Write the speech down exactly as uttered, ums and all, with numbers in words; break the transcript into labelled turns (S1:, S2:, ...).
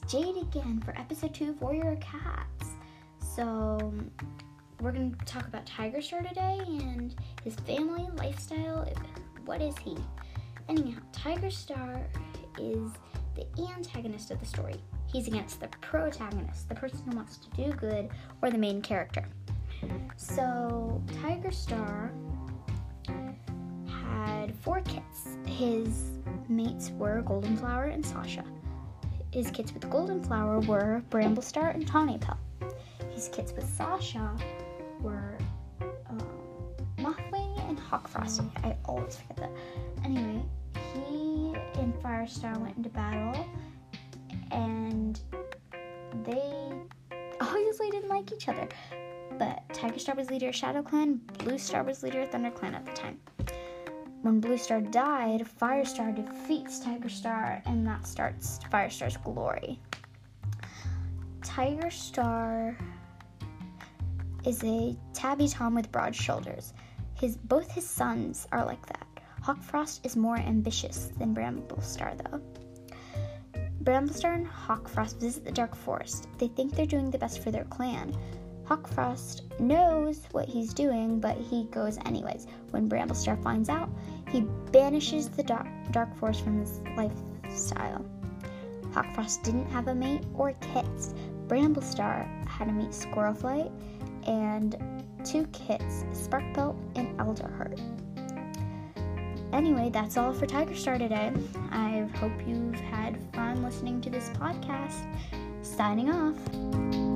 S1: Jade again for episode two of Warrior Cats. So, we're going to talk about Tiger Star today and his family, lifestyle. What is he? Anyhow, Tiger Star is the antagonist of the story. He's against the protagonist, the person who wants to do good, or the main character. So, Tiger Star had four kids. His mates were Golden Flower and Sasha. His kids with Golden Flower were Bramble Star and Tawny Pell. His kids with Sasha were um, Mothwing and Hawk Frost. I always forget that. Anyway, he and Firestar went into battle, and they obviously didn't like each other. But Tiger Star was leader of Shadow Clan, Blue Star was leader of Thunder Clan at the time. When Blue Star died, Firestar defeats Tiger Star, and that starts Firestar's glory. Tiger Star is a tabby tom with broad shoulders. His both his sons are like that. Hawk Frost is more ambitious than Bramble Star, though. Bramble Star and Hawk Frost visit the Dark Forest. They think they're doing the best for their clan. Hawk Frost knows what he's doing, but he goes anyways. When Bramble Star finds out, he banishes the dark, dark Forest from his lifestyle. Hawk Frost didn't have a mate or kids. Bramble Star had a mate, Squirrelflight, and two kids, Sparkbelt and Elderheart. Anyway, that's all for Tiger Star today. I hope you've had fun listening to this podcast. Signing off.